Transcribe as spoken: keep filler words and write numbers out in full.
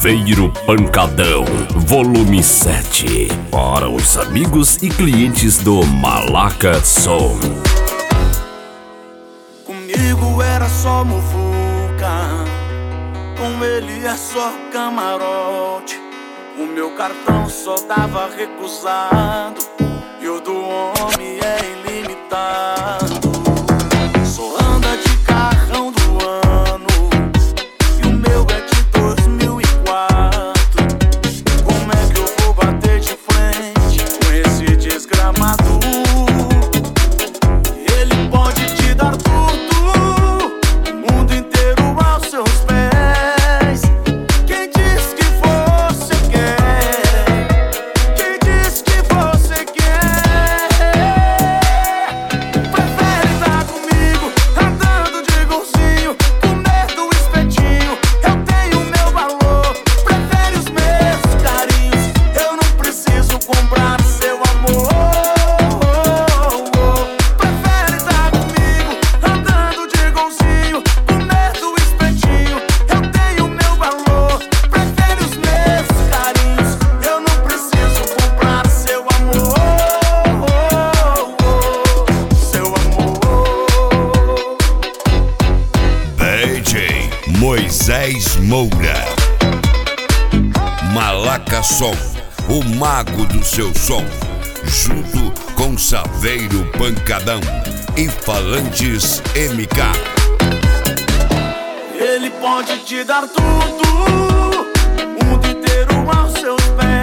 Saveiro Pancadão, volume sete. Para os amigos e clientes do Malaca Som. Comigo era só muvuca, com ele é só camarote. O meu cartão só dava recusado e o do homem é ilimitado. Só anda de carrão do ano e o meu é de dois mil e quatro. Como é que eu vou bater de frente com esse desgramado? Ele pode te dar tudo, o mundo inteiro aos seus pés. Quem diz que você quer? Quem diz que você quer? Prefere estar comigo, andando de golzinho, comer do espetinho. Eu tenho meu valor. Prefere os meus carinhos, eu não preciso comprar seu amor. Prefere estar comigo, andando de golzinho, comer do espetinho. Eu tenho meu valor. Prefere os meus carinhos, eu não preciso comprar seu amor. Seu amor. D J Moisés Moura, Malaca Som, o mago do seu som, junto com Saveiro Pancadão e Falantes M K. Ele pode te dar tudo, o mundo inteiro aos seus pés.